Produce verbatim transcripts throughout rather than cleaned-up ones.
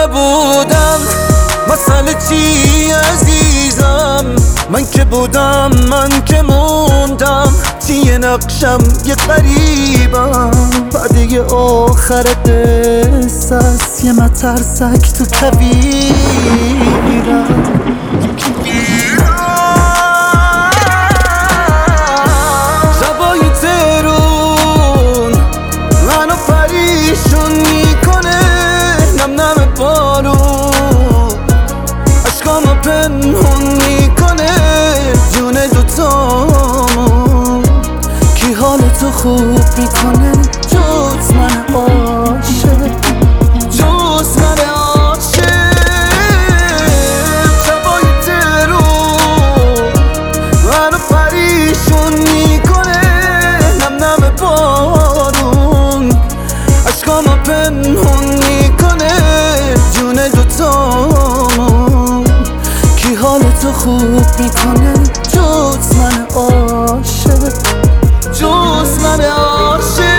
نبودم مسئله چی عزیزم؟ من که بودم، من که موندم، چیه نقشم یه غریبم. بعد آخر قصه است یه مترسک تو کویرم. شبای ترون منو پریشون میکنه، نم نم بارون عشقامو پنهون میکنه. جون دوتامون کی حالتو خوب میکنه جز من عاشق، جز من عاشق. شبای ترون منو پریشون میکنه، نم نم بارون عشقامو پنهون میکنه. جون دوتامون کی حالتو خوب میکنه جز من عاشق، جز من عاشق.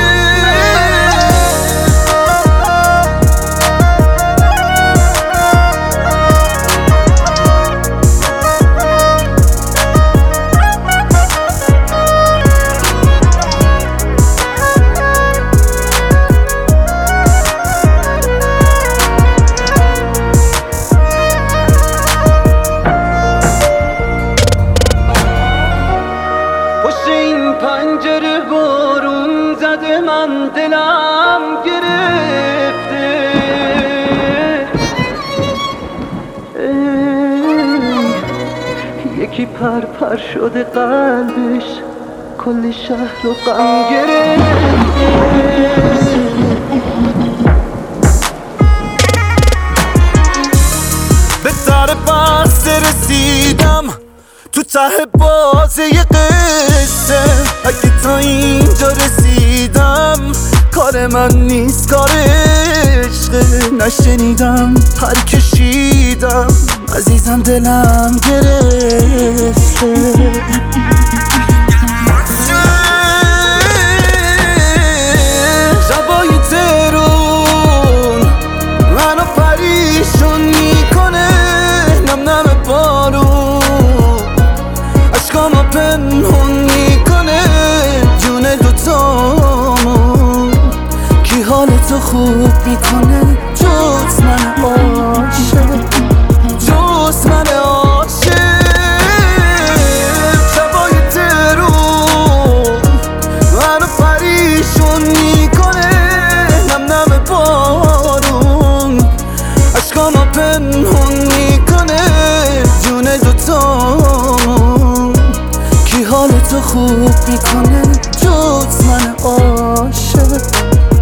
پنجره بارون زده، من دلم گرفته. یکی پر پر شده قلبش، کل شهر رو غم گرفته. به سر بحث رسیدم تو ته باز یه قصه. اگه تا اینجا رسیدم کار من نیست، کار عشقه. نشنیدم پر کشیدم عزیزم، دلم گرفته. شبای ترون منو پریشون میکنه، نم نم بارون عشقامو پنهون میکنه. جون دوتامون کی حالتو خوب میکنه جز من عاشق، جز من عاشق. شبای ترون منو پریشون میکنه، نم نم بارون عشقامو پنهون میکنه. جون دوتامون کی حالتو خوب میکنه جز من عاشق.